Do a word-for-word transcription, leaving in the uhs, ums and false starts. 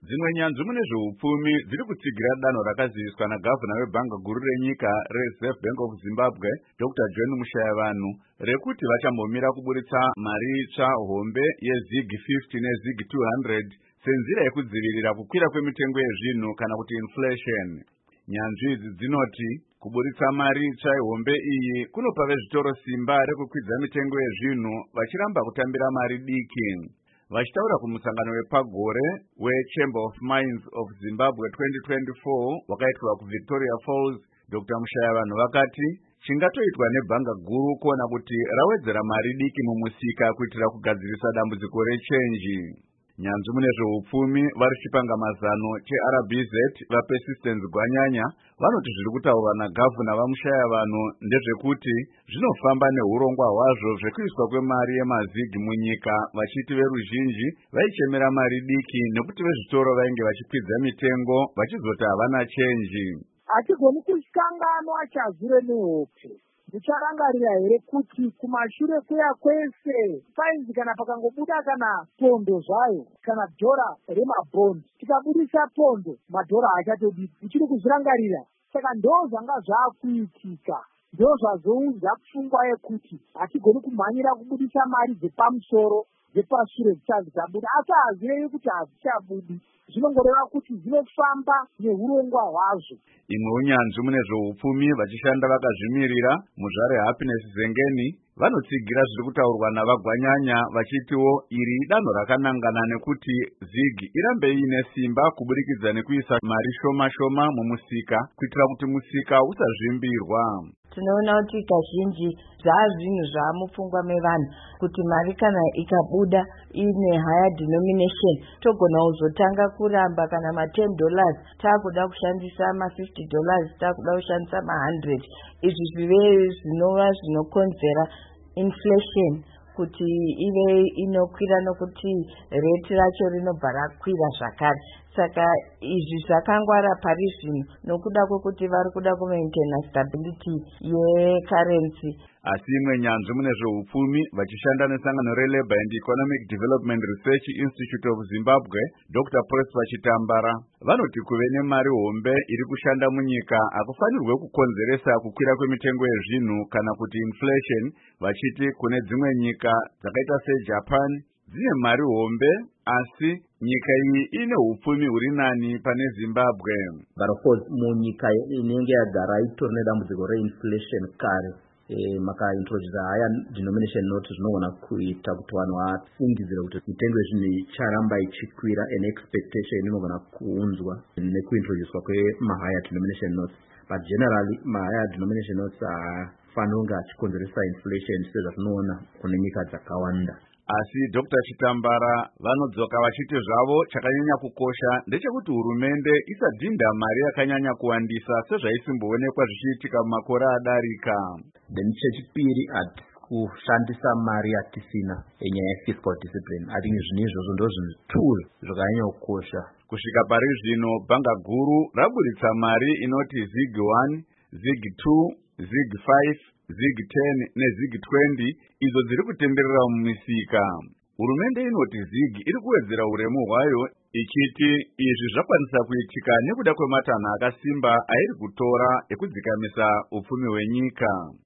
Dzimwe nyanzvi mune zveupfumi dziri kutsigira danho rakaziviswa nagavhana webhanga guru renyika reReserve Bank of Zimbabwe Doctor John Mushayavanhu rekuti vachambomira kuburitsa mari itsva hombe yeZig fifty neZig two hundred senzira yekudzivirira kukwira kwemitengo yezvinhu kana kuti inflation. Nyanzvi idzi dzinoti kuburitsa mari itsva hombe iyi kunopa vezvitoro simba rekukwidza mitengo yezvinhu vachiramba kutambira mari diki. Vachitaura kumusangano wepagore weChamber of Mines of Zimbabwe twenty twenty-four wakaitwa kuVictoria Falls, Doctor Mushayavanhu vakati chingatoitwa nebhanga guru kuona kuti rawedzera mari diki mumusika kuitira kugadzirisa dambudziko rechenji. Nyanzvi mune zveupfumi vari chipanga mazano cheR B Z vaPersistence Gwanyanya vanoti zviri kutaurwa nagavhana vaMushayavanhu ndezvekuti zvinofamba neurongwa hwazvo zvekuiswa kwemari yemazigi munyika, vachiti veruzhinji vaichemera mari diki nekuti vezvitoro vainge vachikwidza mitengo vachizoti havana chenji. Hatigoni kukanganwa chazure nehope. Ndicharangarira here kuti kumashure kuya kwese fainzi kana pakangobuda kana pondo zvayo kana dhora remabhondi tikabudisa pondo madhora achatodiki tichiri kuzvirangarira. Saka ndo zvanga zvaakuitika, ndo zvazounza pfungwa yekuti hatigoni kumhanyira kubudisa mari dzepamusoro dzepashure dzichanzi dzabuda, asi hazirei kuti hazichabudi, zvinongoreva kuti zvinofamba neurongwa hwazvo. Imwe unyanzvi mune zveupfumi vachishanda vakazvimirira muzvare Happiness Zengeni vanotsigira zviri kutaurwa navagwanyanya vachitiwo iri danho rakanangana nekuti Zig irambe iine simba kuburikidza nekuisa mari shoma shoma mumusika kuitira kuti musika usazvimbirwa. Tinoona kuti kazhinji zvaazvinhu zvaamupfungwa mevanhu kuti mari kana ikabuda ine higher denomination togona kuzotanga kuramba kana ma ten dollars taakuda kushandisa ma fifty dollars taakuda kushandisa ma one hundred. Izvi zvive zvinova zvinokonzera inflation kuti ive inokwira nokuti rate racho rinobva rakwira zvakare. Saka izvi zvakangwara pari zvino nokuda kwekuti vari kuda kumaintaina stability yecurrency. Asi imwe nyanzvi mune zveupfumi vachishanda nesangano reLabour and Economic Development Research Institute of Zimbabwe Doctor Prosper Chitambara vanoti kuve nemari hombe iri kushanda munyika hakufanirwe kukonzeresa kukwira kwemitengo yezvinhu kana kuti inflation, vachiti kune dzimwe nyika dzakaita seJapan dzine mari hombe asi nyika iyi ine upfumi huri nani pane Zimbabwe. But of course munyika inenge yagara itori nedambudziko reinflation kare e, maka introduce higher denomination notes zvinogona kuita kuti vanhu vafungidzire kuti mitengo yezvinhu icharamba ichikwira, an expectation inogona kuunzwa nekuintroducwa kwemahigher denomination notes. But generally mahigher denomination notes hafaniri kunge achikonzeresa inflation sezvatinoona kune nyika dzakawanda. Asi Doctor Chitambara vanodzoka vachiti zvavo chakanyanya kukosha ndechekuti hurumende isadhinda mari yakanyanya kuwandisa sezvaisimboonekwa zvichiitika mumakore adarika. Then chechipiri ati kushandisa mari yatisina enyaya yefiscal discipline. I think zvinhu izvozvo ndo zvinhu tool zvakanyanya kukosha. Kusvika pari zvino bhanga guru raburitsa mari inoti Zig one, Zig two, Zig five, Zig ten neZig twenty idzo dziri kutenderera mumisika. Hurumende inoti Zig iri kuwedzera uremu hwayo ichiti izvi zvakwanisa kuitika nekuda kwematanho akasimba airi kutora ekudzikamisa upfumi hwenyika.